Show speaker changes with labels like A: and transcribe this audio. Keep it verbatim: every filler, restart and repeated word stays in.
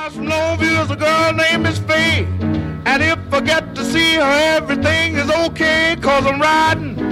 A: miles from Longview there's a girl named Miss Faye. And if I get to see her, everything is okay, cause I'm riding